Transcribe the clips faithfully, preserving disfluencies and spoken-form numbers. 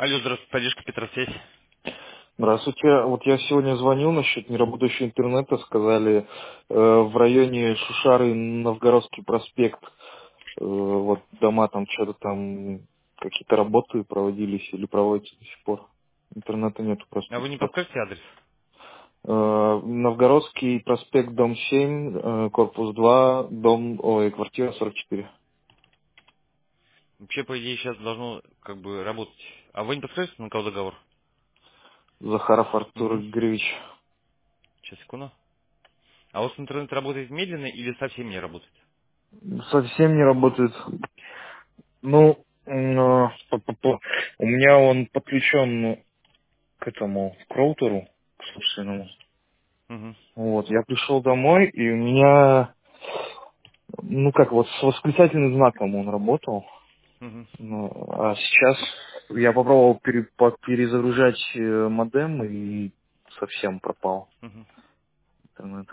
Алло, здравствуйте, поддержка Петросвязь. Здравствуйте. Вот я сегодня звонил насчет неработающего интернета. Сказали, э, в районе Шушары, Новгородский проспект, э, вот дома там что-то там, какие-то работы проводились или проводятся до сих пор. Интернета нету просто А до вы сих не пор. подскажете адрес? Э, Новгородский проспект, дом семь, э, корпус два, дом, ой, квартира сорок четыре. Вообще, по идее, сейчас должно как бы работать. А вы не подскажете, на кого договор? Захаров Артур Угу. Игоревич. Сейчас, секунду. А у вас интернет работает медленно или совсем не работает? Совсем не работает. Ну, м, э, п-п-п. у меня он подключен к этому, к роутеру, к собственному. Угу. Вот, я пришел домой, и у меня, ну как, вот с восклицательным знаком он работал. Угу. Ну, а сейчас я попробовал пере- по- перезагружать э, модем, и совсем пропал Угу. интернет.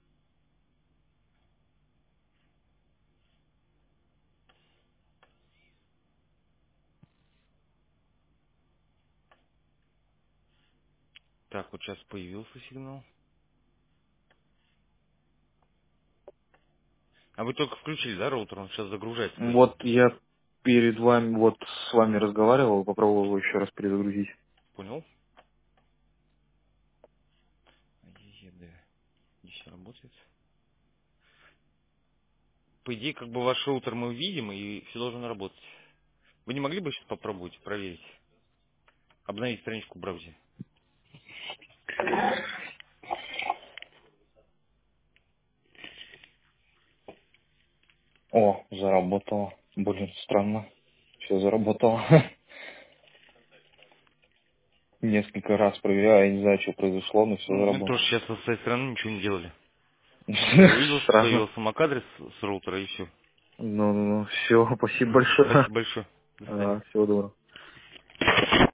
Так, вот сейчас появился сигнал. А вы только включили, да, роутер? Он сейчас загружается точно. Вот я перед вами, вот с вами разговаривал, попробовал его еще раз перезагрузить. Понял? ЕЕД. Здесь работает. По идее, как бы ваш роутер мы увидим, и все должно работать. Вы не могли бы сейчас попробовать проверить? Обновить страничку в браузере? О, заработало. Блин, странно. Все заработало. Несколько раз проверяю, я не знаю, что произошло, но все Ну, мы заработало. тоже сейчас со своей стороны ничего не делали. Просто увидел, что Странно. появился мак-адрес с роутера, и все. Ну, ну, ну, все, спасибо большое. Спасибо большое. До свидания. Ага, всего доброго.